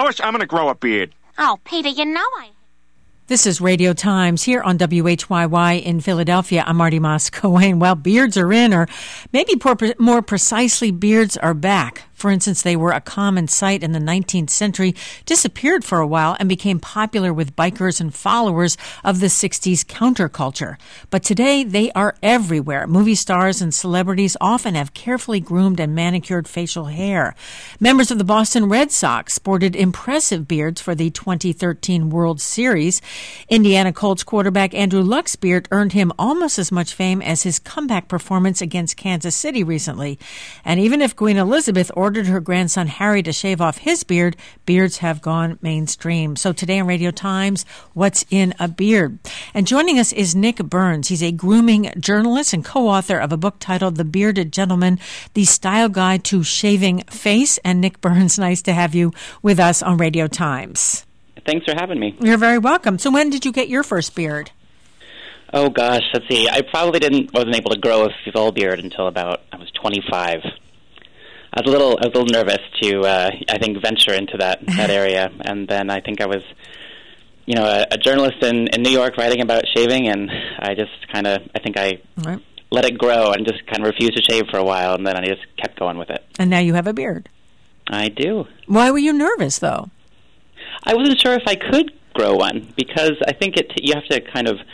Lois, I'm going to grow a beard. Oh, Peter, you know I... This is Radio Times here on WHYY in Philadelphia. I'm Marty Moss-Cohen. Well, beards are in, or maybe more precisely, beards are back. For instance, they were a common sight in the 19th century, disappeared for a while, and became popular with bikers and followers of the 60s counterculture. But today, they are everywhere. Movie stars and celebrities often have carefully groomed and manicured facial hair. Members of the Boston Red Sox sported impressive beards for the 2013 World Series. Indiana Colts quarterback Andrew Luck's beard earned him almost as much fame as his comeback performance against Kansas City recently. And even if Queen Elizabeth ordered her grandson Harry to shave off his beard, beards have gone mainstream. So today on Radio Times, what's in a beard? And joining us is Nick Burns. He's a grooming journalist and co-author of a book titled The Bearded Gentleman, The Style Guide to Shaving Face. And Nick Burns, nice to have you with us on Radio Times. Thanks for having me. You're very welcome. So when did you get your first beard? Oh, gosh, let's see. I probably wasn't able to grow a full beard until about I was 25. I was a little nervous to, I think, venture into that area. And then I think I was, a journalist in New York writing about shaving, and I just I let it grow and just kind of refused to shave for a while, and then I just kept going with it. And now you have a beard. I do. Why were you nervous, though? I wasn't sure if I could grow one, because I think you have to kind of,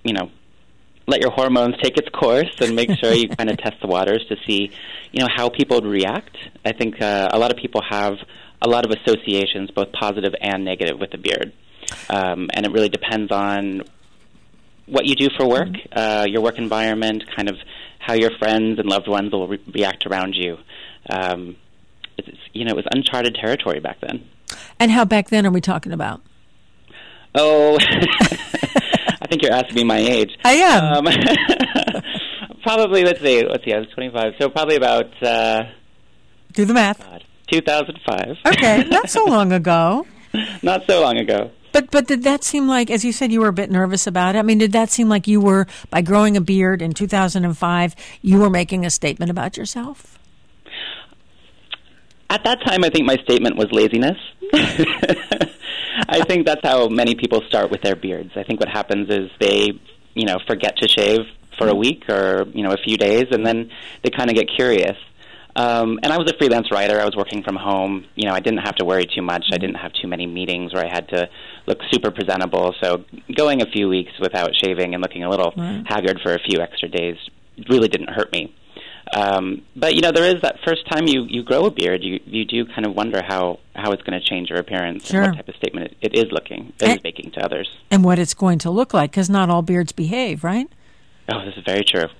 let your hormones take its course and make sure you kind of test the waters to see, how people would react. I think a lot of people have a lot of associations, both positive and negative, with the beard. And it really depends on what you do for work, your work environment, kind of how your friends and loved ones will react around you. It was uncharted territory back then. And how back then are we talking about? Oh, I think you're asking me my age. I am. Probably, let's see, I was 25, so probably about... do the math. 2005. Okay, not so long ago. Not so long ago. But did that seem like, as you said, you were a bit nervous about it? I mean, did that seem like you were, by growing a beard in 2005, you were making a statement about yourself? At that time, I think my statement was laziness. I think that's how many people start with their beards. I think what happens is they, forget to shave for a week or, a few days, and then they kind of get curious. And I was a freelance writer. I was working from home. I didn't have to worry too much. I didn't have too many meetings where I had to look super presentable. So going a few weeks without shaving and looking a little haggard for a few extra days really didn't hurt me. But, there is that first time you grow a beard, you do kind of wonder how it's going to change your appearance. Sure. And what type of statement it is making to others. And what it's going to look like, because not all beards behave, right? Oh, this is very true.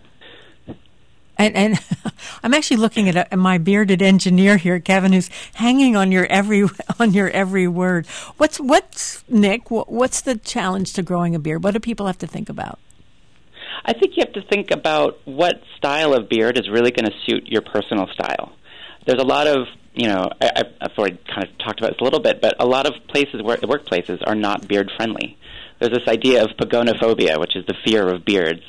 And I'm actually looking at my bearded engineer here, Kevin, who's hanging on your every word. What's Nick? What's the challenge to growing a beard? What do people have to think about? I think you have to think about what style of beard is really going to suit your personal style. There's a lot of, I've already kind of talked about this a little bit, but a lot of workplaces are not beard friendly. There's this idea of pagonophobia, which is the fear of beards,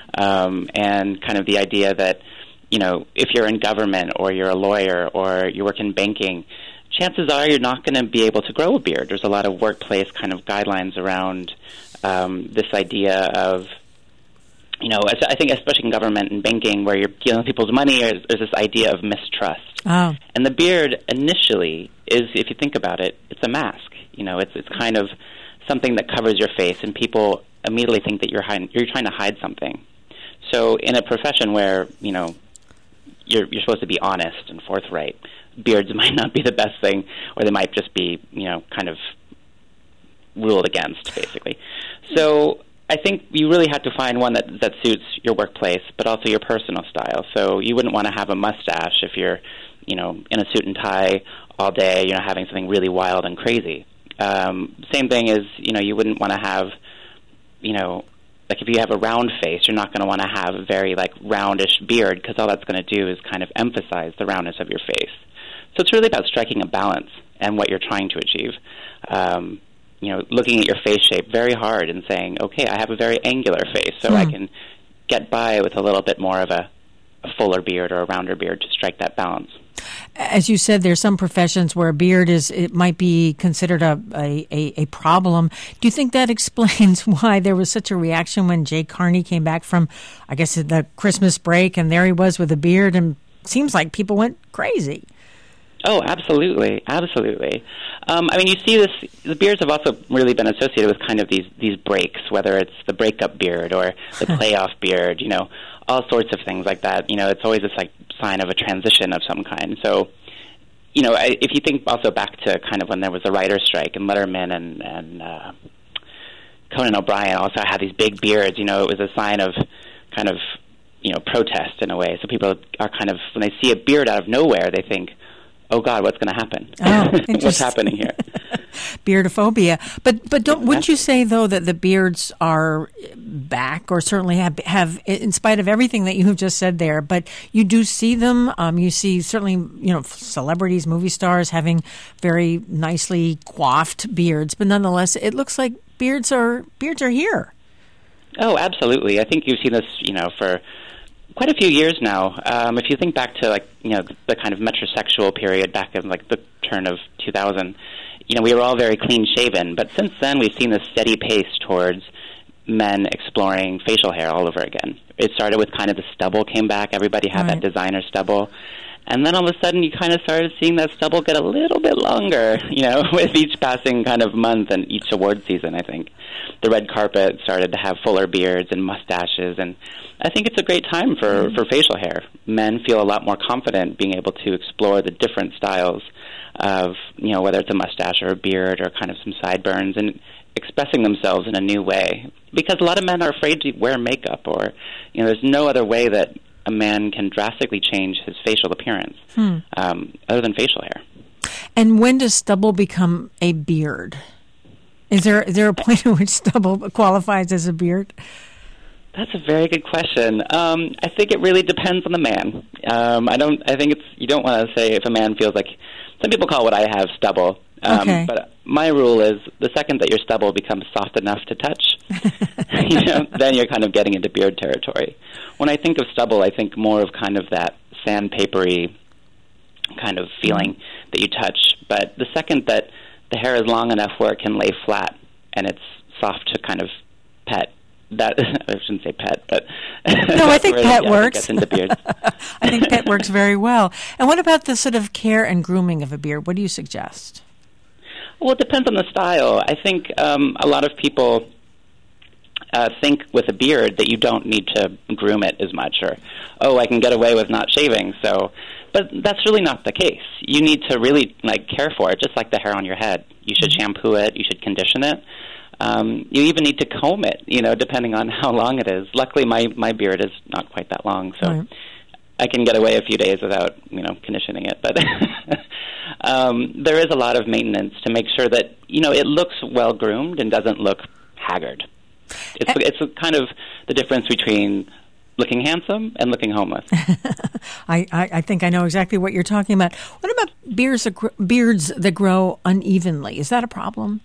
and kind of the idea that, if you're in government or you're a lawyer or you work in banking, chances are you're not going to be able to grow a beard. There's a lot of workplace kind of guidelines around this idea of, I think especially in government and banking where you're dealing with people's money, there's this idea of mistrust. Oh. And the beard initially is, if you think about it, it's a mask. It's kind of something that covers your face, and people immediately think that you're trying to hide something. So in a profession where, you're supposed to be honest and forthright, beards might not be the best thing, or they might just be, kind of ruled against, basically. So I think you really have to find one that suits your workplace, but also your personal style. So you wouldn't want to have a mustache if you're, in a suit and tie all day, having something really wild and crazy. Same thing is, you wouldn't want to have, like if you have a round face, you're not going to want to have a very roundish beard, because all that's going to do is kind of emphasize the roundness of your face. So it's really about striking a balance and what you're trying to achieve. Looking at your face shape very hard and saying, okay, I have a very angular face, so I can get by with a little bit more of a fuller beard or a rounder beard to strike that balance. as you said, there's some professions where a beard it might be considered a problem. Do you think that explains why there was such a reaction when Jay Carney came back from, I guess, the Christmas break, and there he was with a beard, and seems like people went crazy? Oh, absolutely, absolutely. I mean, you see this. The beards have also really been associated with kind of these breaks, whether it's the breakup beard or the playoff beard. All sorts of things like that. It's always this like sign of a transition of some kind. So, if you think also back to kind of when there was the writer's strike and Letterman and Conan O'Brien also had these big beards. It was a sign of kind of protest in a way. So people are kind of, when they see a beard out of nowhere, they think, oh God, what's going to happen? Oh, what's happening here? Beardophobia. But wouldn't you say, though, that the beards are back, or certainly have, in spite of everything that you have just said there, but you do see them, you see certainly, celebrities, movie stars having very nicely coiffed beards, but nonetheless, it looks like beards are here. Oh, absolutely. I think you've seen this, for quite a few years now. If you think back to the kind of metrosexual period back in the turn of 2000, we were all very clean shaven. But since then, we've seen this steady pace towards men exploring facial hair all over again. It started with kind of the stubble came back. Everybody had that designer stubble. And then all of a sudden, you kind of started seeing that stubble get a little bit longer, with each passing kind of month and each award season, I think. The red carpet started to have fuller beards and mustaches, and I think it's a great time for facial hair. Men feel a lot more confident being able to explore the different styles of, whether it's a mustache or a beard or kind of some sideburns, and expressing themselves in a new way. Because a lot of men are afraid to wear makeup, or, there's no other way that a man can drastically change his facial appearance other than facial hair. And when does stubble become a beard? Is there a point at which stubble qualifies as a beard? That's a very good question. I think it really depends on the man. I think you don't want to say if a man feels like, some people call what I have stubble. Okay. But my rule is the second that your stubble becomes soft enough to touch, then you're kind of getting into beard territory. When I think of stubble, I think more of kind of that sandpapery kind of feeling that you touch. But the second that the hair is long enough where it can lay flat and it's soft to kind of pet, that I shouldn't say pet, but no, I think pet works. Gets into beards. I think pet works very well. And what about the sort of care and grooming of a beard? What do you suggest? Well, it depends on the style. I think a lot of people think with a beard that you don't need to groom it as much, or, I can get away with not shaving. But that's really not the case. You need to really care for it, just like the hair on your head. You should shampoo it. You should condition it. You even need to comb it, depending on how long it is. Luckily, my beard is not quite that long, so right. I can get away a few days without, conditioning it. But there is a lot of maintenance to make sure that, it looks well-groomed and doesn't look haggard. It's kind of the difference between looking handsome and looking homeless. I think I know exactly what you're talking about. What about beards that grow unevenly? Is that a problem?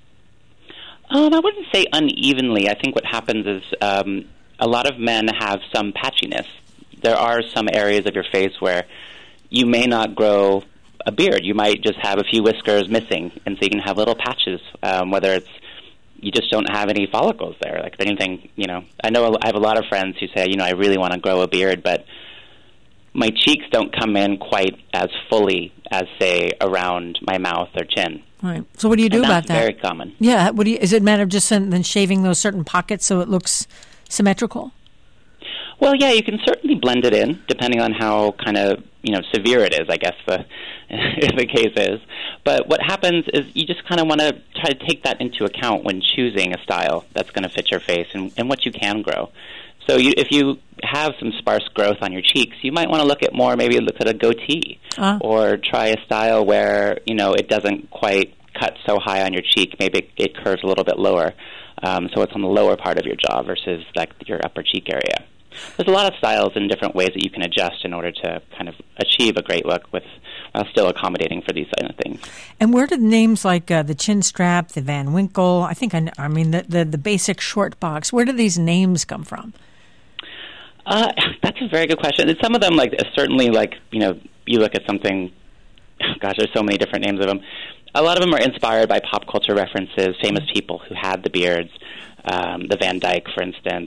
I wouldn't say unevenly. I think what happens is a lot of men have some patchiness. There are some areas of your face where you may not grow a beard. You might just have a few whiskers missing, and so you can have little patches, whether it's you just don't have any follicles there. Like anything, I know I have a lot of friends who say, I really want to grow a beard, but my cheeks don't come in quite as fully as, say, around my mouth or chin. Right. So what do you do about that? That's very common. Yeah. Is it a matter of just then shaving those certain pockets so it looks symmetrical? Well, yeah, you can certainly blend it in, depending on how kind of severe it is, I guess the case is. But what happens is you just kind of want to try to take that into account when choosing a style that's going to fit your face and what you can grow. So if you have some sparse growth on your cheeks, you might want to look at a goatee, or try a style where it doesn't quite cut so high on your cheek. Maybe it curves a little bit lower, so it's on the lower part of your jaw versus your upper cheek area. There's a lot of styles and different ways that you can adjust in order to kind of achieve a great look while still accommodating for these kind of things. And where did names like the chin strap, the Van Winkle, the basic short box, where do these names come from? That's a very good question. And some of them, certainly, you look at something gosh, there's so many different names of them. A lot of them are inspired by pop culture references, famous people who had the beards, the Van Dyke, for instance.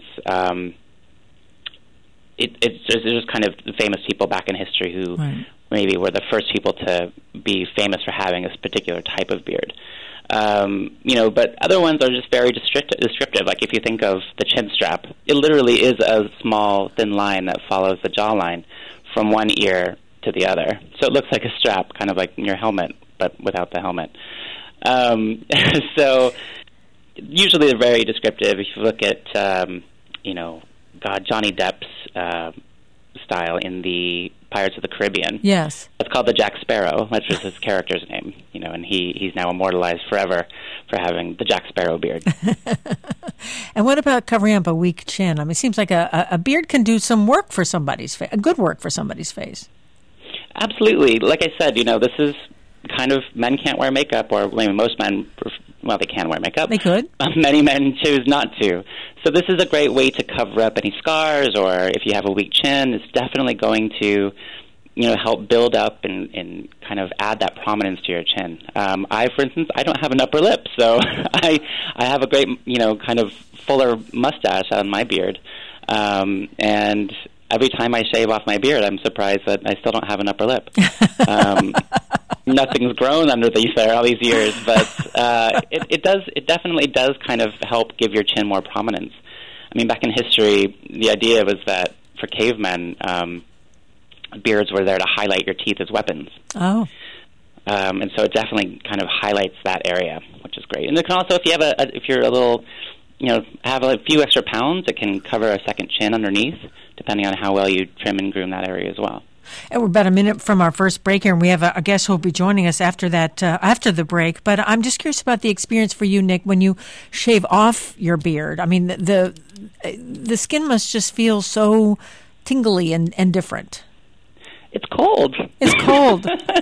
It's just kind of famous people back in history who maybe were the first people to be famous for having this particular type of beard. But other ones are just very descriptive. Like if you think of the chin strap, it literally is a small, thin line that follows the jawline from one ear to the other. So it looks like a strap, kind of like in your helmet, but without the helmet. So usually they're very descriptive. If you look at, Johnny Depp's style in the Pirates of the Caribbean. Yes. It's called the Jack Sparrow. That's just his character's name, and he's now immortalized forever for having the Jack Sparrow beard. And what about covering up a weak chin? I mean, it seems like a beard can do some work for somebody's face, a good work for somebody's face. Absolutely. Like I said, this is kind of, men can't wear makeup, or most men, they can wear makeup. They could. Many men choose not to. So this is a great way to cover up any scars, or if you have a weak chin, it's definitely going to, help build up and kind of add that prominence to your chin. For instance, I don't have an upper lip, so I have a great, kind of fuller mustache on my beard. And every time I shave off my beard, I'm surprised that I still don't have an upper lip. Nothing's grown underneath there all these years, but it definitely does kind of help give your chin more prominence. I mean, back in history, the idea was that for cavemen, beards were there to highlight your teeth as weapons. Oh. And so it definitely kind of highlights that area, which is great. And it can also, if you're a little, have a few extra pounds, it can cover a second chin underneath, depending on how well you trim and groom that area as well. And we're about a minute from our first break here, and we have a guest who will be joining us after that, after the break. But I'm just curious about the experience for you, Nick, when you shave off your beard. I mean, the skin must just feel so tingly and different. It's cold. It's cold.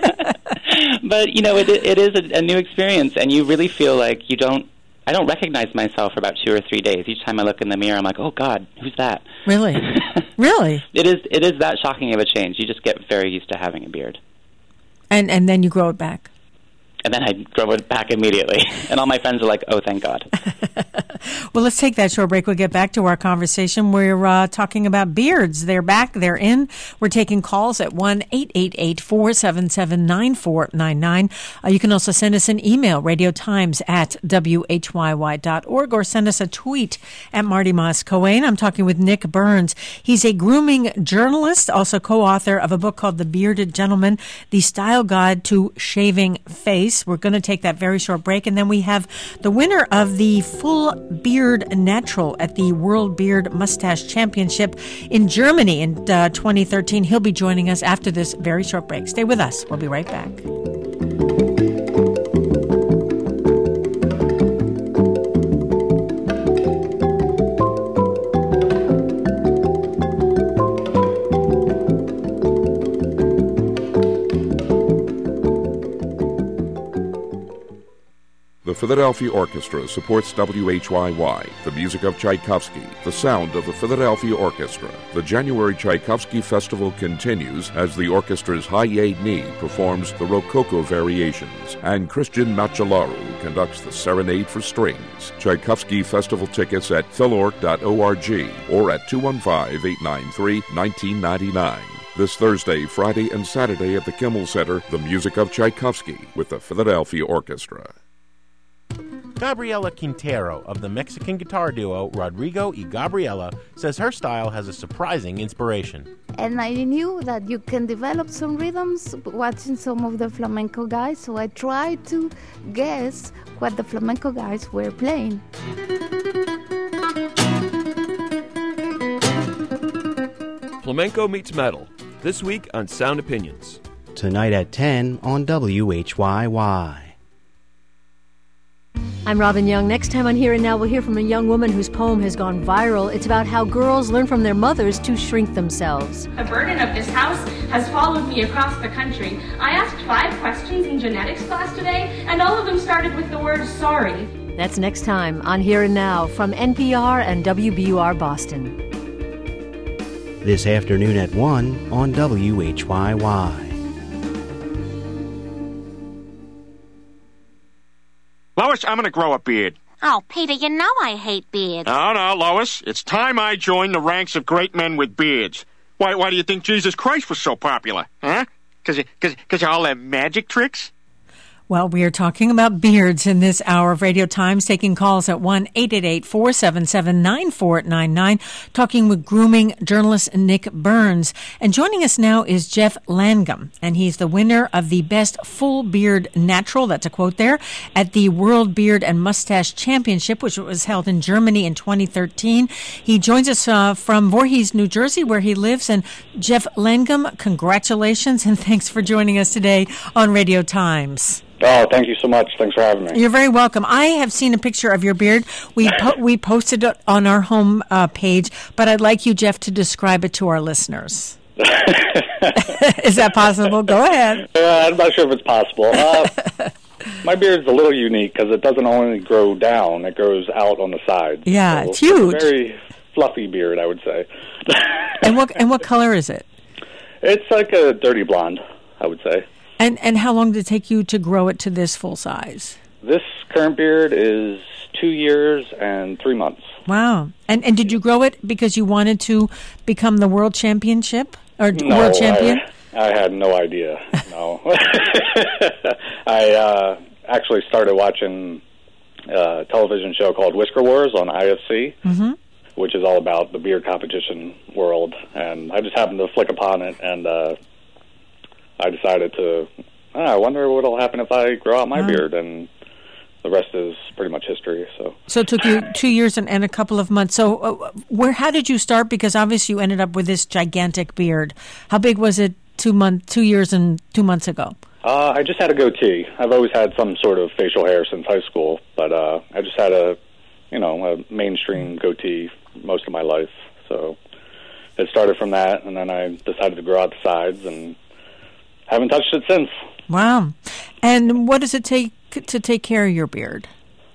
But, it is a new experience, and you really feel like I don't recognize myself for about 2 or 3 days. Each time I look in the mirror, I'm like, oh, God, who's that? Really? Really? It is that shocking of a change. You just get very used to having a beard. And then you grow it back. And then I grow it back immediately. And all my friends are like, oh, thank God. Well, let's take that short break. We'll get back to our conversation. We're talking about beards. They're back. They're in. We're taking calls at 1-888-477-9499. You can also send us an email, radiotimes@whyy.org, or send us a tweet at Marty Moss Cohen. I'm talking with Nick Burns. He's a grooming journalist, also co-author of a book called The Bearded Gentleman, The Style Guide to Shaving Face. We're going to take that very short break, and then we have the winner of the Full Beard Natural at the World Beard Mustache Championship in Germany in 2013. He'll be joining us after this very short break. Stay with us. We'll be right back. The Philadelphia Orchestra supports WHYY, the music of Tchaikovsky, the sound of the Philadelphia Orchestra. The January Tchaikovsky Festival continues as the orchestra's Haye Ni performs the Rococo Variations, and Christian Macellaro conducts the Serenade for Strings. Tchaikovsky Festival tickets at philorg.org or at 215-893-1999. This Thursday, Friday, and Saturday at the Kimmel Center, the music of Tchaikovsky with the Philadelphia Orchestra. Gabriela Quintero of the Mexican guitar duo Rodrigo y Gabriela says her style has a surprising inspiration. And I knew that you can develop some rhythms watching some of the flamenco guys, so I tried to guess what the flamenco guys were playing. Flamenco meets metal, this week on Sound Opinions. Tonight at 10 on WHYY. I'm Robin Young. Next time on Here and Now, we'll hear from a young woman whose poem has gone viral. It's about how girls learn from their mothers to shrink themselves. The burden of this house has followed me across the country. I asked 5 questions in genetics class today, and all of them started with the word sorry. That's next time on Here and Now from NPR and WBUR Boston. This afternoon at 1 on WHYY. Lois, I'm going to grow a beard. Oh, Peter, you know I hate beards. No, Lois. It's time I joined the ranks of great men with beards. Why do you think Jesus Christ was so popular? Huh? Because all their magic tricks? Well, we are talking about beards in this hour of Radio Times, taking calls at 1-888-477-9499, talking with grooming journalist Nick Burns. And joining us now is Jeff Landgum, and he's the winner of the Best Full Beard Natural, that's a quote there, at the World Beard and Mustache Championship, which was held in Germany in 2013. He joins us from Voorhees, New Jersey, where he lives. And Jeff Landgum, congratulations, and thanks for joining us today on Radio Times. Oh, thank you so much. Thanks for having me. You're very welcome. I have seen a picture of your beard. We posted it on our home page, but I'd like you, Jeff, to describe it to our listeners. Is that possible? Go ahead. I'm not sure if it's possible. My beard's a little unique because it doesn't only grow down, it grows out on the sides. Yeah, so it's huge. It's a very fluffy beard, I would say. And what color is it? It's like a dirty blonde, I would say. And how long did it take you to grow it to this full size? This current beard is 2 years and 3 months. Wow. And did you grow it because you wanted to become the world championship or No, world champion? I had no idea. No. I actually started watching a television show called Whisker Wars on IFC, which is all about the beard competition world. And I just happened to flick upon it, and I decided I wonder what will happen if I grow out my beard, and the rest is pretty much history. So it took you 2 years and a couple of months. So how did you start? Because obviously you ended up with this gigantic beard. How big was it 2 years and 2 months ago? I just had a goatee. I've always had some sort of facial hair since high school, but I just had a mainstream goatee most of my life. So it started from that, and then I decided to grow out the sides, and haven't touched it since. Wow. And what does it take to take care of your beard?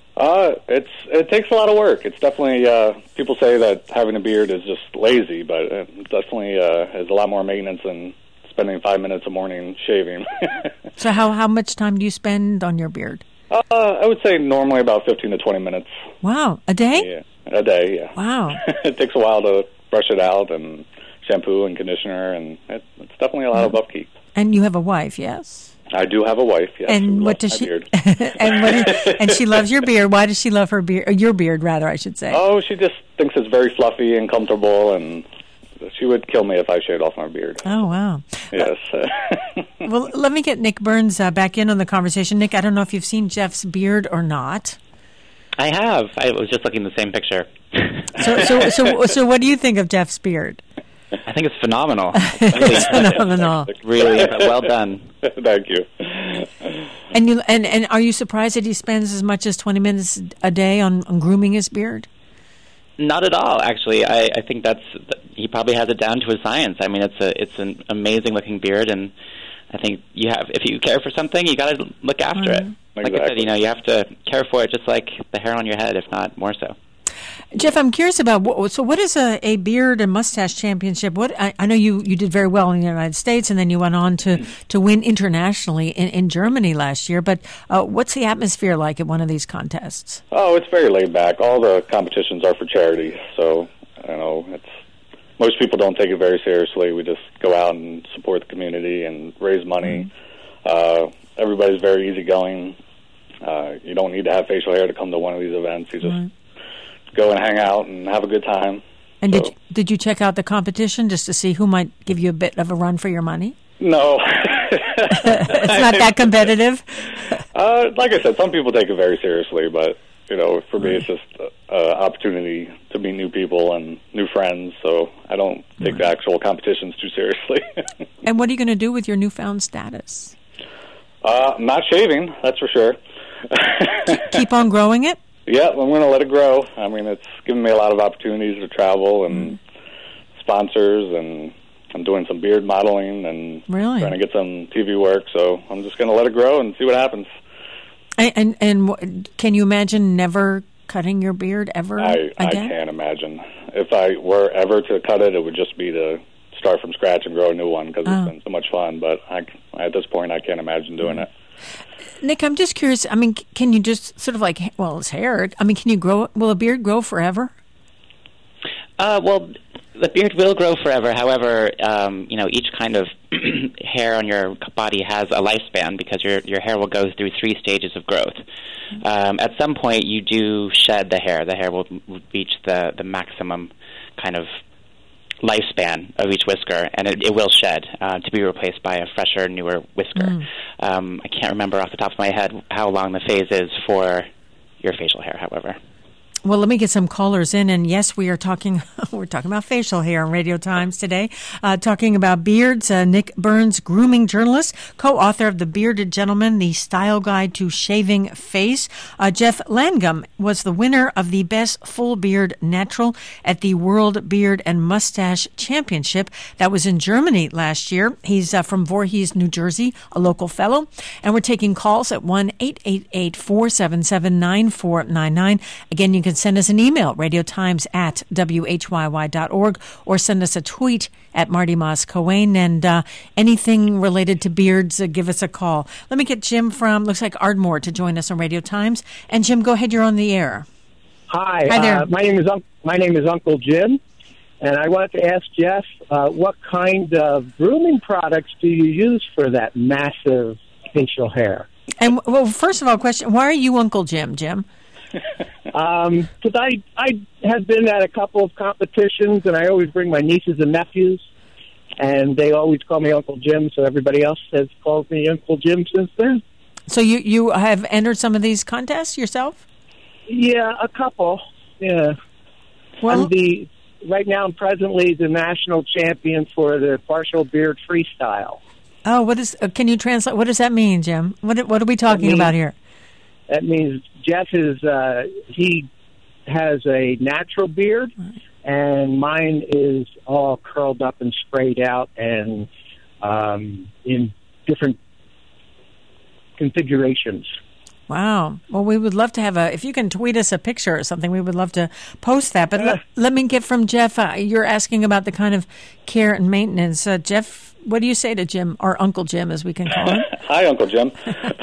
It takes a lot of work. It's definitely, people say that having a beard is just lazy, but it definitely has a lot more maintenance than spending 5 minutes a morning shaving. So how much time do you spend on your beard? I would say normally about 15 to 20 minutes. Wow. A day? Yeah, a day, yeah. Wow. It takes a while to brush it out and shampoo and conditioner, and it's definitely a lot of upkeep. And you have a wife, yes? I do have a wife, yes. And what does she? And she loves your beard. Why does she love her beard? Your beard, rather, I should say. Oh, she just thinks it's very fluffy and comfortable, and she would kill me if I shaved off my beard. Oh, wow. Yes. Well, let me get Nick Burns back in on the conversation. Nick, I don't know if you've seen Jeff's beard or not. I have. I was just looking at the same picture. So what do you think of Jeff's beard? I think it's phenomenal. It's phenomenal. Really well done. Thank you. And are you surprised that he spends as much as 20 minutes a day on grooming his beard? Not at all, actually. I think he probably has it down to a science. I mean, it's an amazing looking beard, and I think if you care for something, you got to look after it. Like I said, you have to care for it just like the hair on your head, if not more so. Jeff, I'm curious about what is a beard and mustache championship? I know you did very well in the United States, and then you went on to win internationally in Germany last year. But what's the atmosphere like at one of these contests? Oh, it's very laid back. All the competitions are for charity, so most people don't take it very seriously. We just go out and support the community and raise money. Everybody's very easygoing. You don't need to have facial hair to come to one of these events. You just go and hang out and have a good time. And did you check out the competition just to see who might give you a bit of a run for your money? No. It's not that competitive? Like I said, some people take it very seriously, but, for me it's just an opportunity to meet new people and new friends, so I don't take the actual competitions too seriously. And what are you going to do with your newfound status? Not shaving, that's for sure. Keep on growing it? Yeah, I'm going to let it grow. I mean, it's given me a lot of opportunities to travel and sponsors, and I'm doing some beard modeling and trying to get some TV work, so I'm just going to let it grow and see what happens. And can you imagine never cutting your beard ever again? I can't imagine. If I were ever to cut it, it would just be to start from scratch and grow a new one because it's been so much fun, but at this point I can't imagine doing it. Nick, I'm just curious. I mean, can you just sort of like, well, it's hair. I mean, can you grow? Will a beard grow forever? Well, the beard will grow forever. However, each kind of hair on your body has a lifespan because your hair will go through 3 stages of growth. At some point, you do shed the hair. The hair will reach the maximum kind of lifespan of each whisker, and it will shed to be replaced by a fresher, newer whisker. I can't remember off the top of my head how long the phase is for your facial hair, however. Well, let me get some callers in, and yes, we're talking about facial hair on Radio Times today, talking about beards. Nick Burns, grooming journalist, co-author of The Bearded Gentleman, The Style Guide to Shaving Face. Jeff Landgum was the winner of the Best Full Beard Natural at the World Beard and Mustache Championship. That was in Germany last year. He's from Voorhees, New Jersey, a local fellow, and we're taking calls at 1-888-477-9499. Again, you can send us an email, radiotimes@whyy.org, or send us a tweet at Marty Moss Cohen. And anything related to beards, give us a call. Let me get Jim from, looks like Ardmore, to join us on Radio Times. And Jim, go ahead, you're on the air. Hi there. My name is Uncle Jim, and I wanted to ask Jeff, what kind of grooming products do you use for that massive facial hair? And, well, first of all, question, why are you Uncle Jim, Jim? Because I have been at a couple of competitions, and I always bring my nieces and nephews, and they always call me Uncle Jim, so everybody else has called me Uncle Jim since then. So you have entered some of these contests yourself? Yeah, a couple, yeah. Well, right now I'm presently the national champion for the partial beard freestyle. Oh, can you translate, what does that mean, Jim? What are we talking about here? That means Jeff he has a natural beard, and mine is all curled up and sprayed out and in different configurations. Wow. Well, we would love to have if you can tweet us a picture or something, we would love to post that. But let me get from Jeff, you're asking about the kind of care and maintenance. Jeff, what do you say to Jim, or Uncle Jim, as we can call him? Hi, Uncle Jim.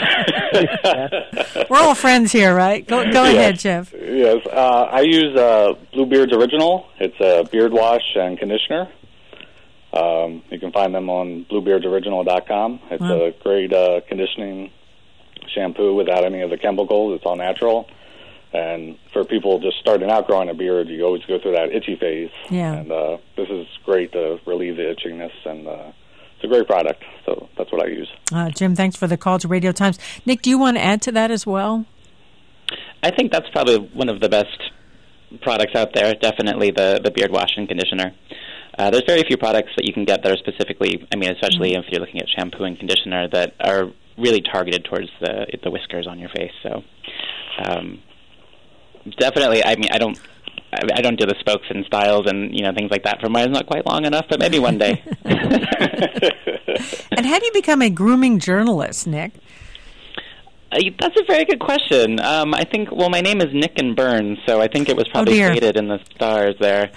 We're all friends here, right? Go ahead, Jeff. Yes. I use Bluebeard's Original. It's a beard wash and conditioner. You can find them on bluebeardsoriginal.com. It's a great conditioning shampoo without any of the chemicals. It's all natural. And for people just starting out growing a beard, you always go through that itchy phase. Yeah. And this is great to relieve the itchiness, and it's a great product. So that's what I use. Jim, thanks for the call to Radio Times. Nick, do you want to add to that as well? I think that's probably one of the best products out there, definitely the beard wash and conditioner. There's very few products that you can get that are specifically, especially if you're looking at shampoo and conditioner, that are really targeted towards the whiskers on your face. So definitely, I don't do the spokes and styles and things like that for mine. It's not quite long enough, but maybe one day. And how do you become a grooming journalist, Nick? That's a very good question. I think, my name is Nick and Burns, so I think it was probably stated in the stars there.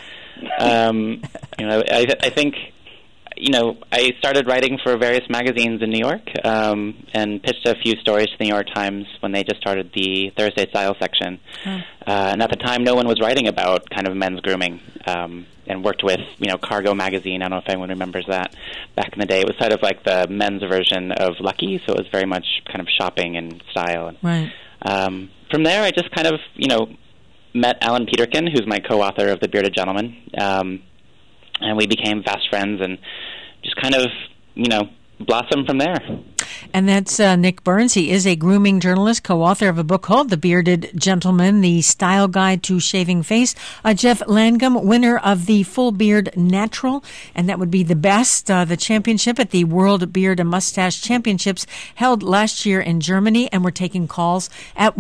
I think, I started writing for various magazines in New York and pitched a few stories to the New York Times when they just started the Thursday Style section. And at the time, no one was writing about kind of men's grooming, and worked with, Cargo magazine. I don't know if anyone remembers that. Back in the day, it was sort of like the men's version of Lucky, so it was very much kind of shopping and style. Right. From there, I just kind of, met Alan Peterkin, who's my co-author of The Bearded Gentleman, and we became fast friends and just kind of, blossomed from there. And that's Nick Burns. He is a grooming journalist, co-author of a book called The Bearded Gentleman, The Style Guide to Shaving Face. Jeff Landgum, winner of the Full Beard Natural, and that would be the best, the championship at the World Beard and Mustache Championships held last year in Germany. And we're taking calls at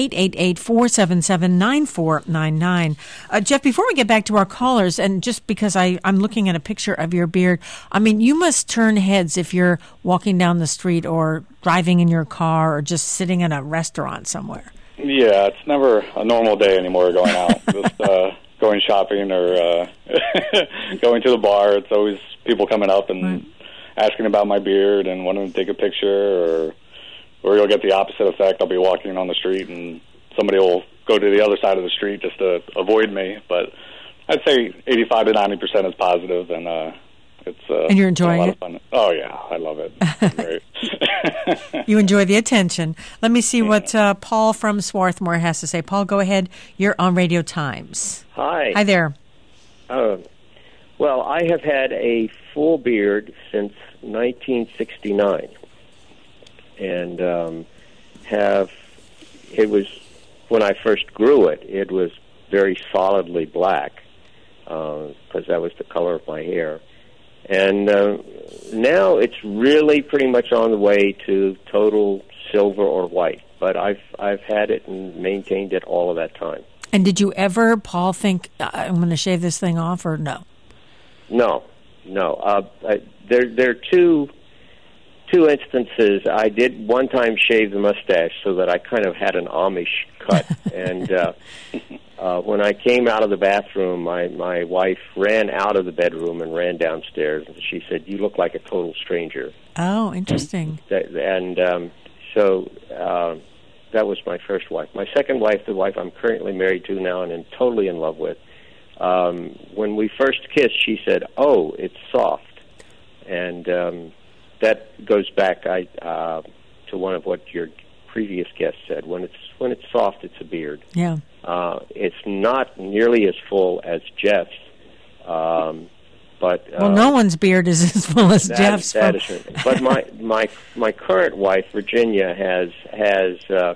1-888-477-9499. Jeff, before we get back to our callers, and just because I'm looking at a picture of your beard, you must turn heads if you're walking down the street or driving in your car or just sitting in a restaurant somewhere. Yeah, it's never a normal day anymore going out. Just going shopping or going to the bar. It's always people coming up and asking about my beard and wanting to take a picture or or you'll get the opposite effect. I'll be walking on the street, and somebody will go to the other side of the street just to avoid me. But I'd say 85 to 90% is positive, and it's and you're enjoying a lot it? of fun. Oh yeah, I love it. It's great. You enjoy the attention. Let me see what Paul from Swarthmore has to say. Paul, go ahead. You're on Radio Times. Hi. Hi there. Well, I have had a full beard since 1969, and it was, when I first grew it, it was very solidly black, because that was the color of my hair. And now it's really pretty much on the way to total silver or white, but I've had it and maintained it all of that time. And did you ever, Paul, think, I'm going to shave this thing off, or no? No. There are two instances. I did one time shave the mustache so that I kind of had an Amish cut. And when I came out of the bathroom, my wife ran out of the bedroom and ran downstairs, and she said, "You look like a total stranger." Oh, interesting. So that was my first wife. My second wife, the wife I'm currently married to now and am totally in love with, when we first kissed, she said, "Oh, it's soft." And that goes back to one of what your previous guest said. When it's soft, it's a beard. Yeah. It's not nearly as full as Jeff's, but no one's beard is as full as Jeff's. That is true. But my current wife, Virginia, has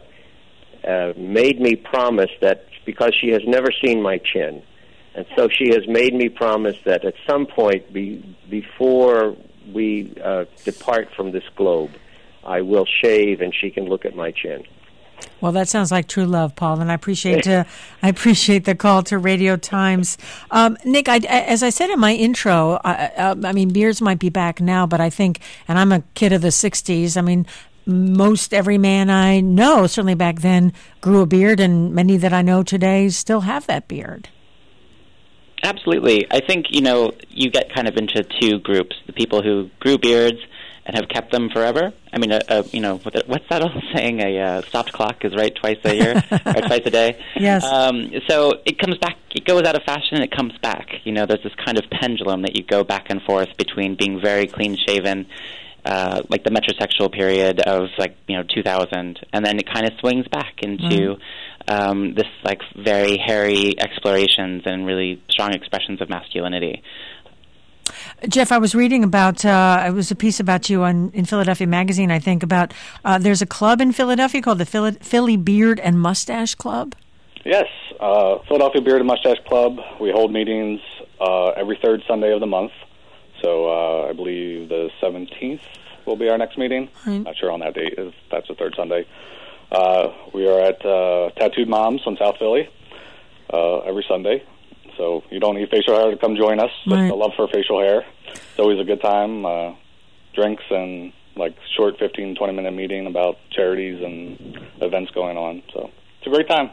made me promise that, because she has never seen my chin, and so she has made me promise that at some point before we depart from this globe, I will shave and she can look at my chin. Well, that sounds like true love, Paul, and I appreciate the call to Radio Times. Nick, as I said in my intro, I mean, beards might be back now, but I think, and I'm a kid of the 60s, I mean, most every man I know, certainly back then, grew a beard, and many that I know today still have that beard. Absolutely. I think, you get kind of into two groups, the people who grew beards and have kept them forever. I mean, what's that old saying? A stopped clock is right twice a year, or twice a day. Yes. So it comes back, it goes out of fashion and it comes back. There's this kind of pendulum that you go back and forth between being very clean-shaven, like the metrosexual period of 2000, and then it kind of swings back into this very hairy explorations and really strong expressions of masculinity. Jeff, I was reading about, it was a piece about you in Philadelphia Magazine, I think, about there's a club in Philadelphia called the Philly Beard and Mustache Club. Yes, Philadelphia Beard and Mustache Club. We hold meetings every third Sunday of the month. So I believe the 17th will be our next meeting. Right. Not sure on that date, if that's the third Sunday. We are at Tattooed Moms on South Philly every Sunday. So you don't need facial hair to come join us. Just Right. a love for facial hair. It's always a good time. Drinks and short 15, 20-minute meeting about charities and events going on. So it's a great time.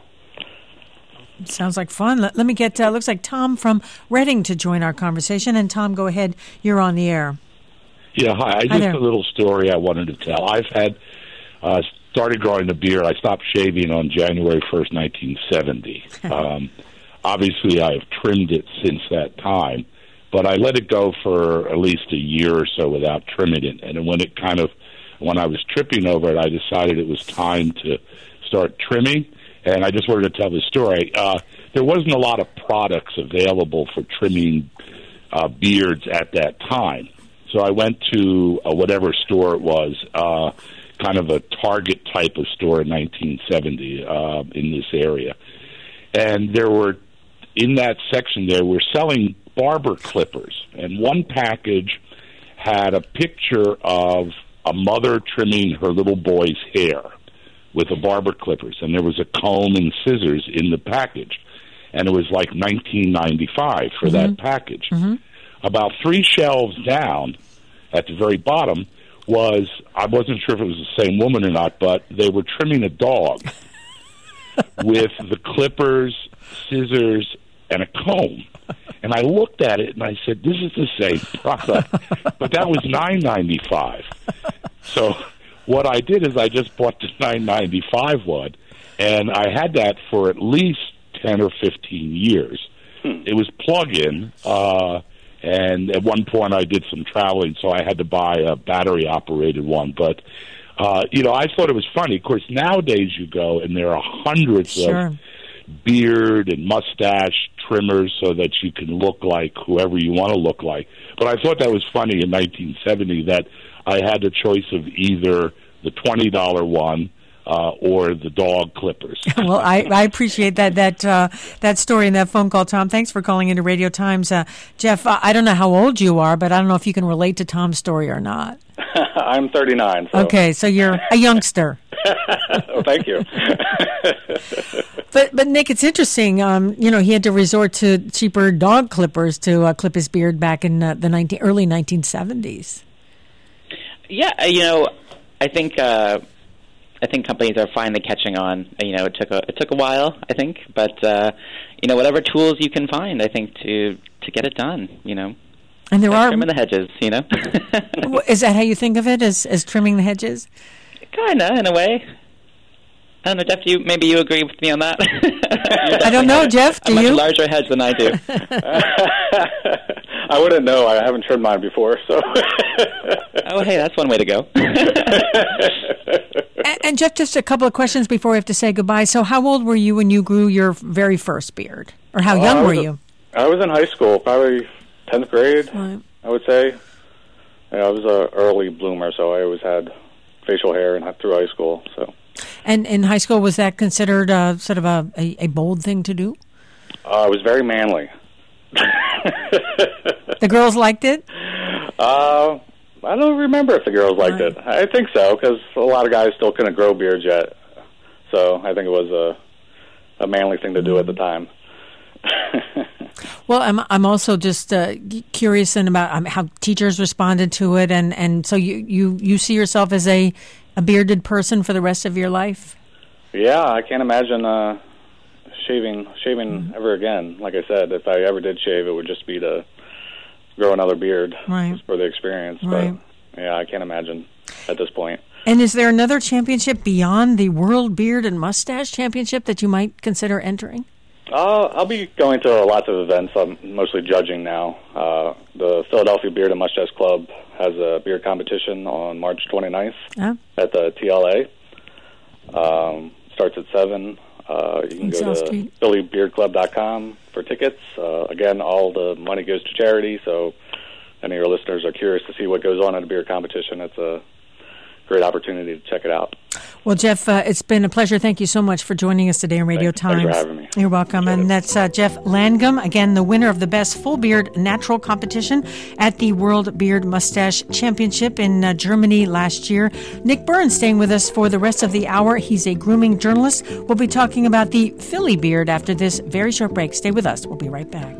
Sounds like fun. Let me get, looks like Tom from Reading to join our conversation. And Tom, go ahead. You're on the air. Yeah, hi. Hi there. A little story I wanted to tell. I've had started growing a beard. I stopped shaving on January 1st, 1970. Obviously, I have trimmed it since that time, but I let it go for at least a year or so without trimming it. And when I was tripping over it, I decided it was time to start trimming. And I just wanted to tell this story. There wasn't a lot of products available for trimming beards at that time. So I went to whatever store it was, kind of a Target type of store in 1970 in this area. And in that section there, we're selling barber clippers. And one package had a picture of a mother trimming her little boy's hair with a barber clippers. And there was a comb and scissors in the package. And it was like $19.95 for that package. Mm-hmm. About 3 shelves down at the very bottom I wasn't sure if it was the same woman or not, but they were trimming a dog with the clippers, scissors, and a comb. And I looked at it and I said, this is the same product. But that was $9.95. So what I did is I just bought the 995 one, and I had that for at least 10 or 15 years. It was plug-in, and at one point I did some traveling, so I had to buy a battery-operated one. But, I thought it was funny. Of course, nowadays you go, and there are hundreds of beard and mustache trimmers so that you can look like whoever you want to look like. But I thought that was funny in 1970 that I had a choice of either the $20 one or the dog clippers. Well, I appreciate that story and that phone call, Tom. Thanks for calling into Radio Times. Jeff, I don't know how old you are, but I don't know if you can relate to Tom's story or not. I'm 39. So. Okay, so you're a youngster. Oh, thank you. But Nick, it's interesting. He had to resort to cheaper dog clippers to clip his beard back in the early 1970s. Yeah, I think companies are finally catching on. It took a while, I think, but whatever tools you can find, I think, to get it done. And there are trimming the hedges. Is that how you think of it, as trimming the hedges? Kinda, in a way. I don't know, Jeff. Maybe you agree with me on that. I don't know, Jeff. Do you? A much larger hedge than I do. I wouldn't know. I haven't trimmed mine before, so. Oh, hey, that's one way to go. And Jeff, just a couple of questions before we have to say goodbye. So, how old were you when you grew your very first beard, or how young were you? I was in high school, probably 10th grade. Right. I would say. I was an early bloomer, so I always had facial hair through high school. So. And in high school, was that considered sort of a bold thing to do? It was very manly. The girls liked it? I don't remember if the girls liked it. I think so, because a lot of guys still couldn't grow beards yet. So I think it was a manly thing to do at the time. Well, I'm also just curious about how teachers responded to it, and so you see yourself as a bearded person for the rest of your life? Yeah, I can't imagine shaving ever again. Like I said, if I ever did shave, it would just be to grow another beard just for the experience. Right. But yeah, I can't imagine at this point. And is there another championship beyond the World Beard and Mustache Championship that you might consider entering? I'll be going to lots of events. I'm mostly judging now. The Philadelphia Beard and Mustache Club has a beard competition on March 29th at the TLA. Starts at 7. You can go to phillybeardclub.com for tickets. Again, all the money goes to charity, so any of your listeners are curious to see what goes on at a beard competition, it's a great opportunity to check it out. Well, Jeff, it's been a pleasure. Thank you so much for joining us today on Radio Times. Thanks for having me. You're welcome. And that's Jeff Landgum, again, the winner of the Best Full Beard Natural Competition at the World Beard Mustache Championship in Germany last year. Nick Burns staying with us for the rest of the hour. He's a grooming journalist. We'll be talking about the Philly beard after this very short break. Stay with us. We'll be right back.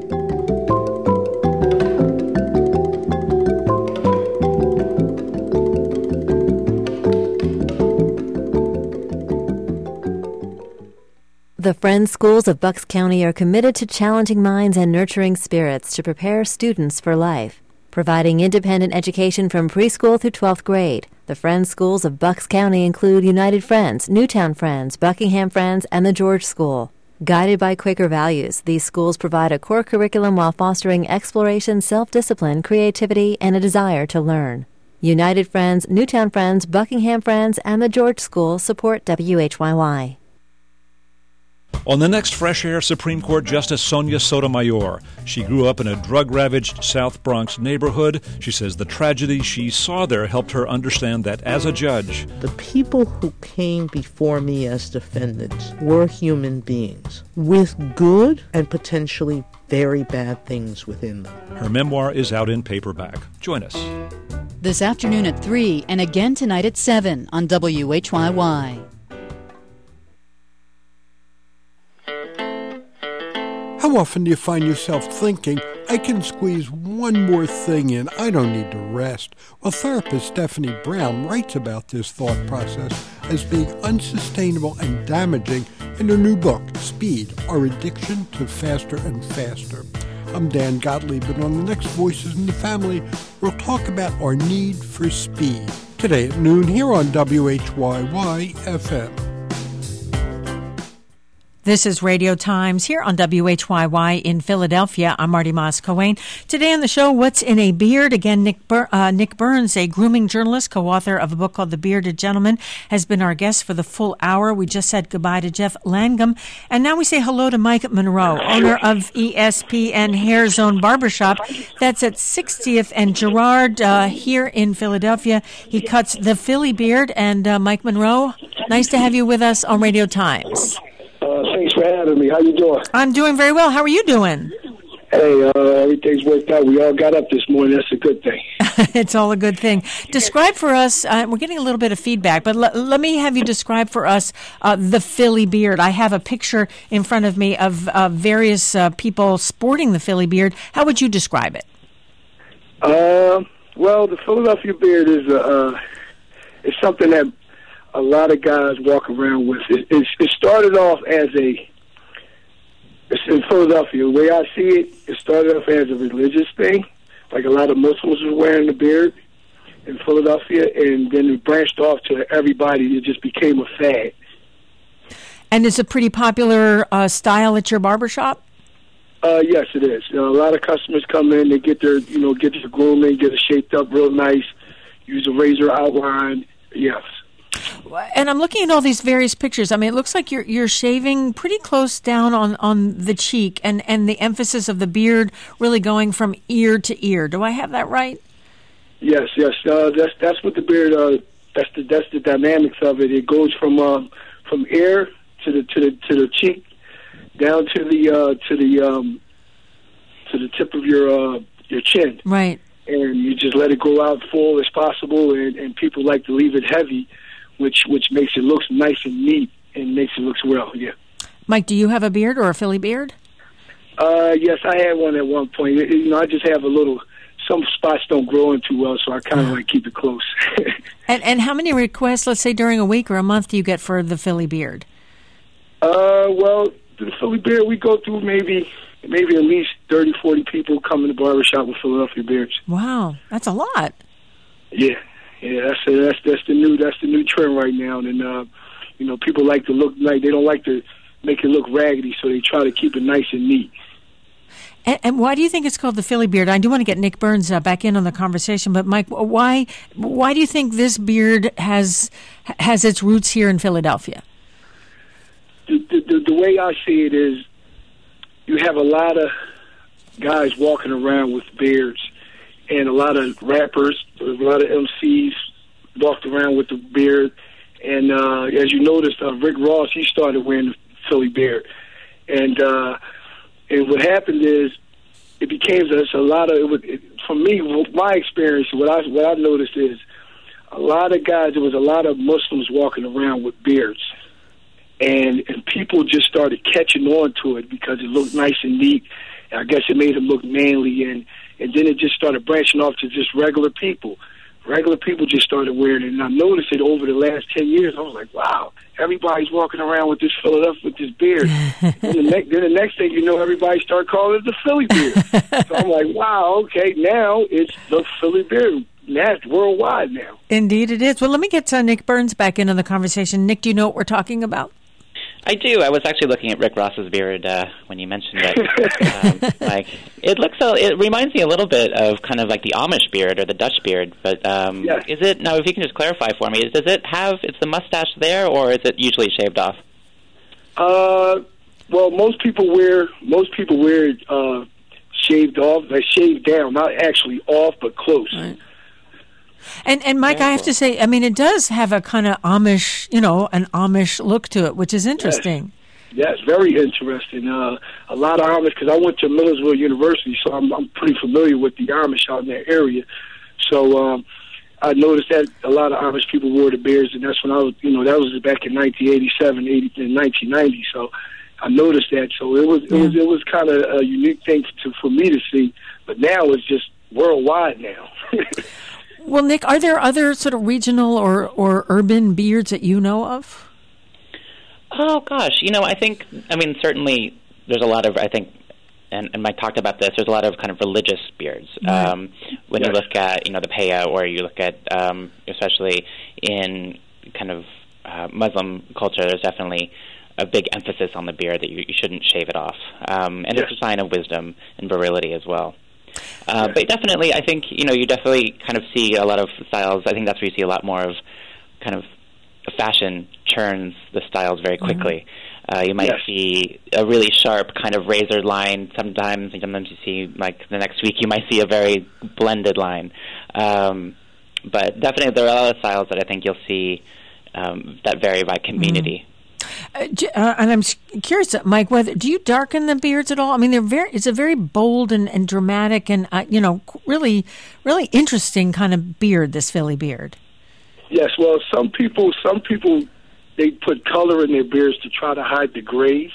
The Friends Schools of Bucks County are committed to challenging minds and nurturing spirits to prepare students for life. Providing independent education from preschool through 12th grade, the Friends Schools of Bucks County include United Friends, Newtown Friends, Buckingham Friends, and the George School. Guided by Quaker values, these schools provide a core curriculum while fostering exploration, self-discipline, creativity, and a desire to learn. United Friends, Newtown Friends, Buckingham Friends, and the George School support WHYY. On the next Fresh Air, Supreme Court Justice Sonia Sotomayor. She grew up in a drug-ravaged South Bronx neighborhood. She says the tragedy she saw there helped her understand that as a judge, the people who came before me as defendants were human beings with good and potentially very bad things within them. Her memoir is out in paperback. Join us. This afternoon at 3 and again tonight at 7 on WHYY. How often do you find yourself thinking, I can squeeze one more thing in, I don't need to rest? Well, therapist Stephanie Brown writes about this thought process as being unsustainable and damaging in her new book, Speed, Our Addiction to Faster and Faster. I'm Dan Gottlieb, and on the next Voices in the Family, we'll talk about our need for speed. today at noon here on WHYY FM. This is Radio Times here on WHYY in Philadelphia. I'm Marty Moss-Coane. Today on the show, What's in a Beard? Again, Nick Burns, a grooming journalist, co-author of a book called The Bearded Gentleman, has been our guest for the full hour. We just said goodbye to Jeff Langham. And now we say hello to Mike Monroe, owner of ESPN Hair Zone Barbershop. That's at 60th and Girard here in Philadelphia. He cuts the Philly beard. And Mike Monroe, nice to have you with us on Radio Times. Thanks for having me. How you doing? I'm doing very well. How are you doing? Hey, everything's worked out. We all got up this morning. That's a good thing. It's all a good thing. Describe for us, we're getting a little bit of feedback, but let me have you describe for us the Philly beard. I have a picture in front of me of various people sporting the Philly beard. How would you describe it? Well, the Philadelphia beard is something that a lot of guys walk around with. It started off as in Philadelphia, the way I see it started off as a religious thing. Like a lot of Muslims were wearing the beard in Philadelphia, and then it branched off to everybody. It just became a fad. And is it pretty popular style at your barbershop? Yes, it is. A lot of customers come in, they get their grooming, get it shaped up real nice, use a razor outline. Yes. And I'm looking at all these various pictures. I mean, it looks like you're shaving pretty close down on the cheek, and the emphasis of the beard really going from ear to ear. Do I have that right? Yes. That's what the beard. That's the dynamics of it. It goes from ear to the cheek, down to the tip of your chin. Right. And you just let it go out full as possible, and people like to leave it heavy, which makes it look nice and neat and makes it look well, yeah. Mike, do you have a beard or a Philly beard? Yes, I had one at one point. I just have some spots don't grow in too well, so I kind of like keep it close. And how many requests, let's say during a week or a month, do you get for the Philly beard? Well, the Philly beard, we go through maybe at least 30, 40 people come in the barbershop with Philadelphia beards. Wow, that's a lot. Yeah, that's the new trend right now, and people like to look like they don't like to make it look raggedy, so they try to keep it nice and neat. And why do you think it's called the Philly beard? I do want to get Nick Burns back in on the conversation, but Mike, why do you think this beard has its roots here in Philadelphia? The way I see it is, you have a lot of guys walking around with beards, and a lot of rappers, a lot of MCs walked around with the beard. And as you noticed, Rick Ross, he started wearing the Philly beard. And what happened is, it became a lot of, for me, my experience, what I noticed is, a lot of guys, there was a lot of Muslims walking around with beards. And people just started catching on to it because it looked nice and neat. And I guess it made them look manly. And then it just started branching off to just regular people. Regular people just started wearing it. And I noticed it over the last 10 years. I was like, wow, everybody's walking around with this Philadelphia, with this beard. Then the next thing you know, everybody started calling it the Philly beard. So I'm like, wow, okay, now it's the Philly beard. That's worldwide now. Indeed it is. Well, let me get Nick Burns back in on the conversation. Nick, do you know what we're talking about? I do. I was actually looking at Rick Ross's beard when you mentioned it. It reminds me a little bit of kind of like the Amish beard or the Dutch beard. But yes. Is it, now if you can just clarify for me, does it have, it's the mustache there, or is it usually shaved off? Well, most people wear it shaved off, like shaved down, not actually off, but close. Right. And Mike, I have to say, I mean, it does have a kind of Amish, an Amish look to it, which is interesting. Yes, very interesting. A lot of Amish, because I went to Millersville University, so I'm pretty familiar with the Amish out in that area. So I noticed that a lot of Amish people wore the beards, and that's when I was, that was back in 1987, and 1990. So I noticed that. So it was kind of a unique thing for me to see. But now it's just worldwide now. Well, Nick, are there other sort of regional or urban beards that you know of? Oh, gosh. Certainly there's a lot of, and Mike talked about this, there's a lot of kind of religious beards. Right. When you look at, the Paya, or you look at, especially in kind of Muslim culture, there's definitely a big emphasis on the beard, that you shouldn't shave it off. And it's a sign of wisdom and virility as well. But definitely, I think, you definitely kind of see a lot of styles. I think that's where you see a lot more of kind of fashion churns the styles very quickly. You might see a really sharp kind of razor line sometimes, and sometimes you see, like, the next week you might see a very blended line. But definitely there are a lot of styles that I think you'll see that vary by community. And I'm curious, Mike, do you darken the beards at all? I mean, it's a very bold and dramatic and, really, really interesting kind of beard, this Philly beard. Yes, well, some people, they put color in their beards to try to hide the grays.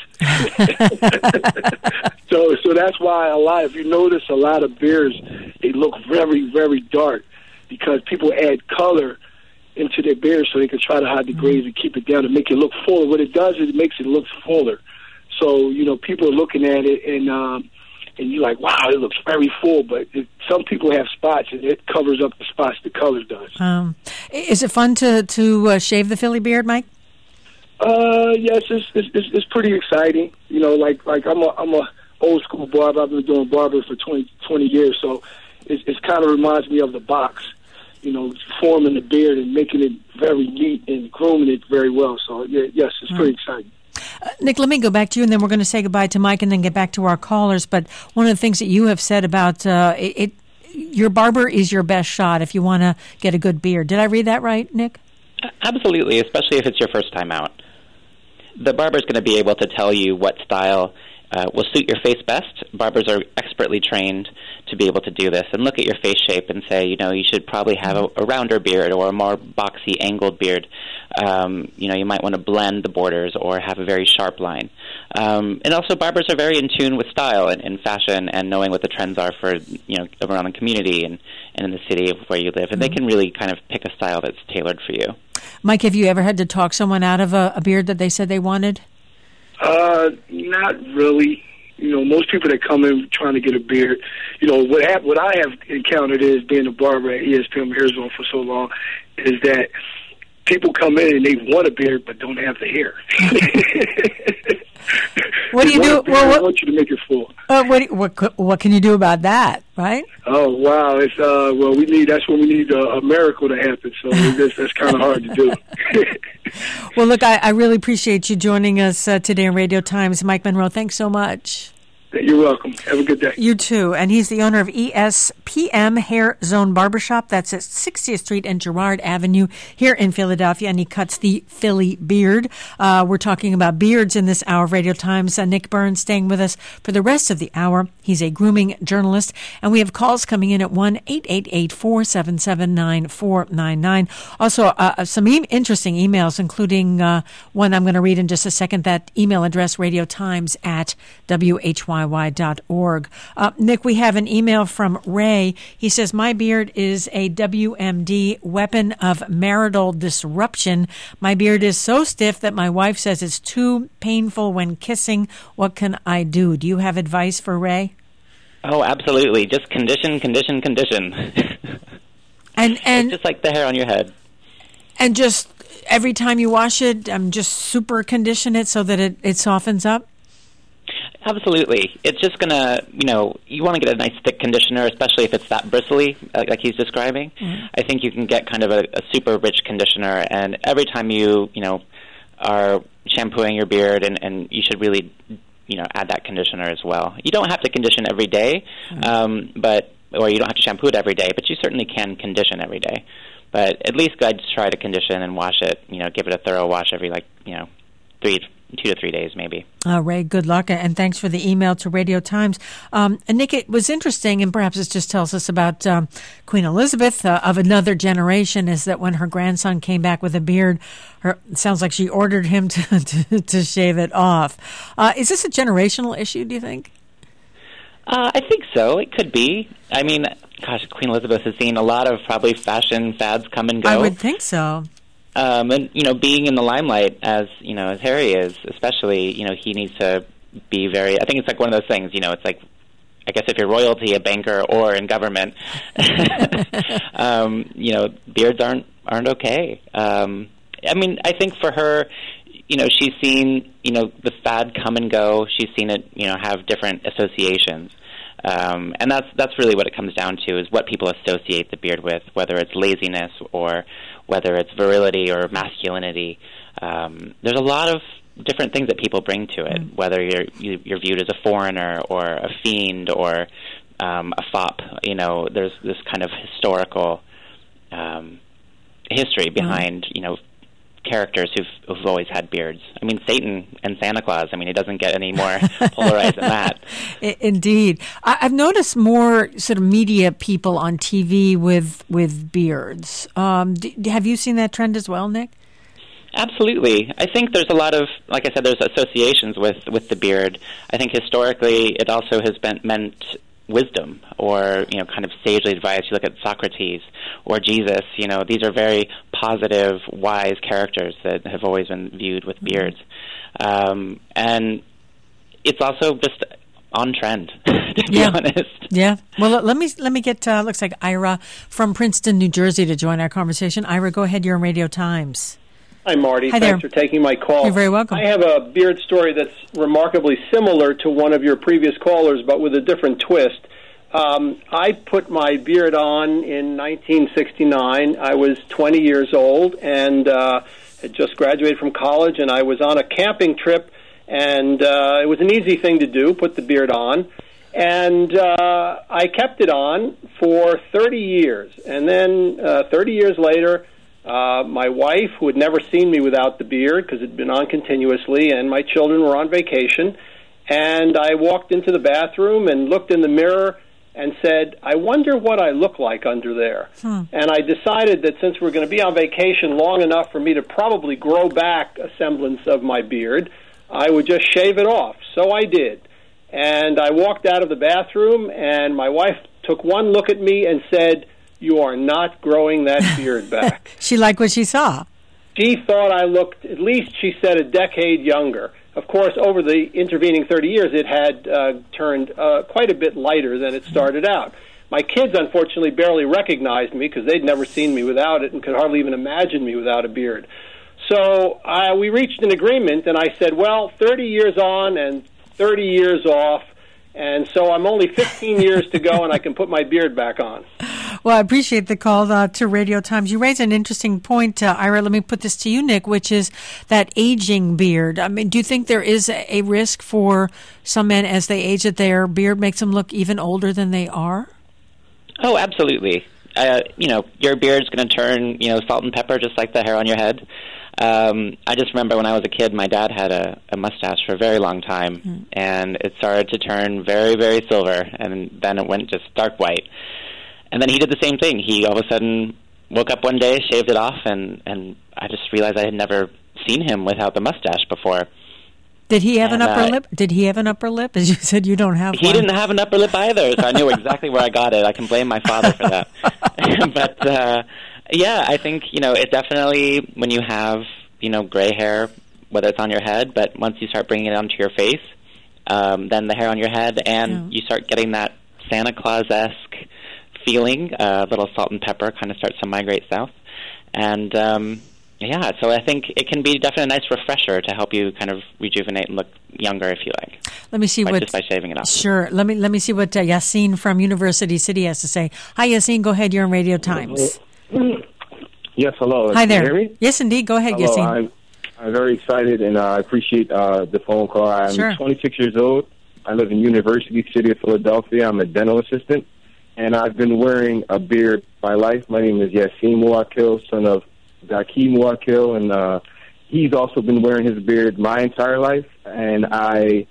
So that's why if you notice a lot of beards, they look very, very dark, because people add color into their beard so they can try to hide the grays and keep it down and make it look fuller. What it does is it makes it look fuller. So, people are looking at it and you're like, wow, it looks very full. But some people have spots, and it covers up the spots the color does. Is it fun to shave the Philly beard, Mike? Yes, it's pretty exciting. Like I'm a old school barber. I've been doing barber for 20 years, so it kind of reminds me of the box. Forming the beard and making it very neat and grooming it very well. So, yes, it's pretty exciting. Nick, let me go back to you, and then we're going to say goodbye to Mike and then get back to our callers. But one of the things that you have said about your barber is your best shot if you want to get a good beard. Did I read that right, Nick? Absolutely, especially if it's your first time out. The barber's going to be able to tell you what style will suit your face best. Barbers are expertly trained to be able to do this and look at your face shape and say, you should probably have a rounder beard or a more boxy, angled beard. You might want to blend the borders or have a very sharp line. And also, barbers are very in tune with style and fashion and knowing what the trends are for, around the community and in the city of where you live. And they can really kind of pick a style that's tailored for you. Mike, have you ever had to talk someone out of a beard that they said they wanted? Not really. Most people that come in trying to get a beard, what I have encountered is being a barber at ESPN Hair Zone for so long, is that people come in and they want a beard but don't have the hair. What do you do? I want you to make it full. What can you do about that? Right? Oh wow! It's that's when we need a miracle to happen. So that's kind of hard to do. Well, look, I really appreciate you joining us today on Radio Times, Mike Monroe. Thanks so much. You're welcome. Have a good day. You too. And he's the owner of ESPM Hair Zone Barbershop. That's at 60th Street and Girard Avenue here in Philadelphia, and he cuts the Philly beard. We're talking about beards in this hour of Radio Times. Nick Burns staying with us for the rest of the hour. He's a grooming journalist, and we have calls coming in at 1-888-477-9499. Also, some interesting emails, including one I'm going to read in just a second. That email address, radiotimes@WHYY.org. Nick, we have an email from Ray. He says, my beard is a WMD, weapon of marital disruption. My beard is so stiff that my wife says it's too painful when kissing. What can I do? Do you have advice for Ray? Oh, absolutely. Just condition. And it's just like the hair on your head. And just every time you wash it, just super condition it so that it softens up? Absolutely. It's just going to, you want to get a nice thick conditioner, especially if it's that bristly, like he's describing. Mm-hmm. I think you can get kind of a super rich conditioner, and every time you are shampooing your beard, and you should really, add that conditioner as well. You don't have to condition every day, or you don't have to shampoo it every day, but you certainly can condition every day. But at least I'd try to condition and wash it, give it a thorough wash every, 2 to 3 days, maybe. Ray, good luck, and thanks for the email to Radio Times. And Nick, it was interesting, and perhaps it just tells us about Queen Elizabeth of another generation, is that when her grandson came back with a beard, it sounds like she ordered him to shave it off. Is this a generational issue, do you think? I think so. It could be. I mean, gosh, Queen Elizabeth has seen a lot of probably fashion fads come and go. I would think so. And, being in the limelight as Harry is, especially, he needs to be very. I think it's like one of those things. It's like, I guess if you're royalty, a banker, or in government, beards aren't okay. I mean, I think for her, she's seen the fad come and go. She's seen it have different associations. And that's really what it comes down to, is what people associate the beard with, whether it's laziness or whether it's virility or masculinity. There's a lot of different things that people bring to it, whether you're viewed as a foreigner or a fiend or a fop. There's this kind of historical history behind characters who've always had beards. I mean, Satan and Santa Claus. I mean, it doesn't get any more polarized than that. Indeed, I've noticed more sort of media people on TV with beards. Have you seen that trend as well, Nick? Absolutely. I think there's a lot of, like I said, there's associations with the beard. I think historically it also has meant wisdom or, kind of sagely advice. You look at Socrates or Jesus, these are very positive, wise characters that have always been viewed with beards. And it's also just on trend, to be honest. Yeah. Well, let me get, looks like Ira from Princeton, New Jersey to join our conversation. Ira, go ahead. You're on Radio Times. Hi, Marty. Hi Thanks for taking my call. You're very welcome. I have a beard story that's remarkably similar to one of your previous callers, but with a different twist. I put my beard on in 1969. I was 20 years old and had just graduated from college, and I was on a camping trip, and it was an easy thing to do, put the beard on. And I kept it on for 30 years. And then 30 years later, my wife, who had never seen me without the beard because it had been on continuously, and my children were on vacation, and I walked into the bathroom and looked in the mirror and said, I wonder what I look like under there. And I decided that since we're going to be on vacation long enough for me to probably grow back a semblance of my beard, I would just shave it off. So I did. And I walked out of the bathroom, and my wife took one look at me and said, you are not growing that beard back. She liked what she saw. She thought I looked, at least she said, a decade younger. Of course, over the intervening 30 years, it had turned quite a bit lighter than it started out. My kids, unfortunately, barely recognized me because they'd never seen me without it and could hardly even imagine me without a beard. So we reached an agreement, and I said, well, 30 years on and 30 years off, and so I'm only 15 years to go, and I can put my beard back on. Well, I appreciate the call to Radio Times. You raise an interesting point, Ira. Let me put this to you, Nick, which is that aging beard. I mean, do you think there is a risk for some men as they age that their beard makes them look even older than they are? Oh, absolutely. Your beard's going to turn, salt and pepper, just like the hair on your head. I just remember when I was a kid, my dad had a mustache for a very long time, and it started to turn very, very silver, and then it went just stark white. And then he did the same thing. He all of a sudden woke up one day, shaved it off, and I just realized I had never seen him without the mustache before. Did he have an upper lip? Did he have an upper lip? As you said, you don't have one. He didn't have an upper lip either, so I knew exactly where I got it. I can blame my father for that. But, yeah, I think, it definitely, when you have, gray hair, whether it's on your head, but once you start bringing it onto your face, then the hair on your head, and you start getting that Santa Claus-esque feeling, a little salt and pepper kind of starts to migrate south. And, so I think it can be definitely a nice refresher to help you kind of rejuvenate and look younger if you like. Let me see just by shaving it off. Sure. Let me see what Yassine from University City has to say. Hi, Yassine. Go ahead. You're on Radio Times. Yes, hello. Hi there. Can you hear me? Yes, indeed. Go ahead, hello, Yassine. I'm very excited, and I appreciate the phone call. I'm 26 years old. I live in University City of Philadelphia. I'm a dental assistant, and I've been wearing a beard my life. My name is Yassine Muakil, son of Zaki Muakil, and he's also been wearing his beard my entire life. And I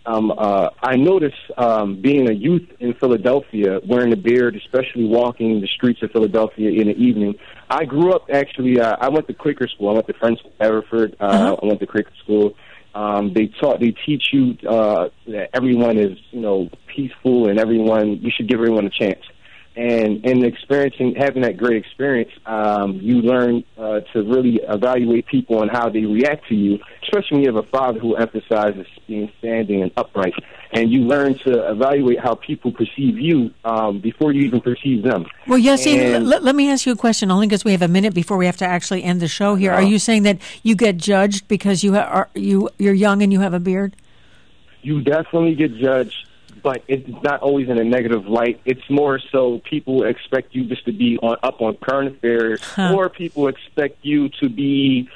noticed being a youth in Philadelphia, wearing a beard, especially walking the streets of Philadelphia in the evening. I grew up, actually, I went to Quaker school. I went to Friends Everford. I went to Quaker school. They teach you that everyone is, peaceful, and you should give everyone a chance. And in having that great experience, you learn to really evaluate people and how they react to you especially when you have a father who emphasizes being standing and upright, and you learn to evaluate how people perceive you before you even perceive them. Well, Yassine, let me ask you a question, only because we have a minute before we have to actually end the show here. Are you saying that you get judged because you're young and you have a beard? You definitely get judged, but it's not always in a negative light. It's more so people expect you just to be up on current affairs, or people expect you to be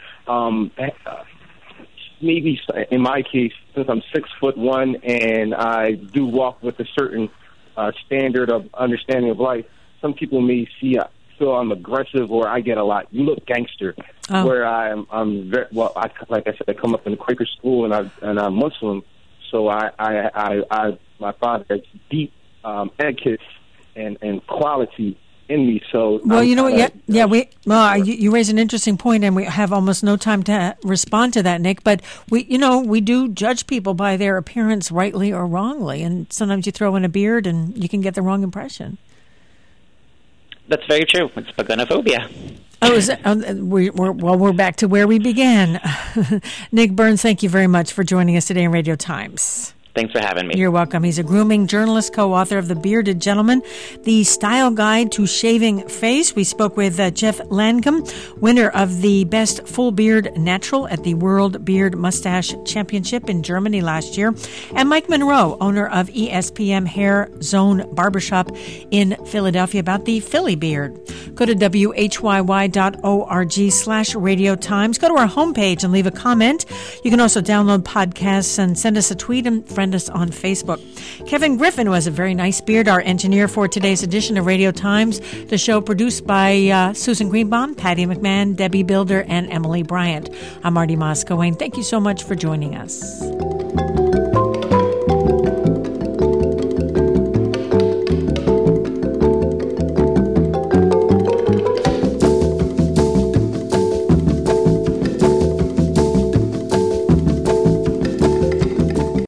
maybe in my case, since I'm 6'1" and I do walk with a certain standard of understanding of life, some people may feel I'm aggressive or I get a lot. You look gangster, where I'm very well. Like I said, I come up in a Quaker school and I'm Muslim, so my father has deep etiquette and quality in me. So well, you know what? You raise an interesting point, and we have almost no time to respond to that, Nick. But we do judge people by their appearance, rightly or wrongly, and sometimes you throw in a beard and you can get the wrong impression. That's very true. It's pagonophobia. We're back to where we began. Nick Burns, thank you very much for joining us today on Radio Times. Thanks for having me. You're welcome. He's a grooming journalist, co-author of The Bearded Gentleman, The Style Guide to Shaving Face. We spoke with Jeff Lancome, winner of the Best Full Beard Natural at the World Beard Mustache Championship in Germany last year, and Mike Monroe, owner of ESPM Hair Zone Barbershop in Philadelphia, about the Philly beard. Go to WHYY.org/Radio Times. Go to our homepage and leave a comment. You can also download podcasts and send us a tweet and friend us on Facebook. Kevin Griffin was a very nice beard, our engineer for today's edition of Radio Times. The show produced by Susan Greenbaum, Patty McMahon, Debbie Builder, and Emily Bryant. I'm Marty Moss-Cohen. Thank you so much for joining us.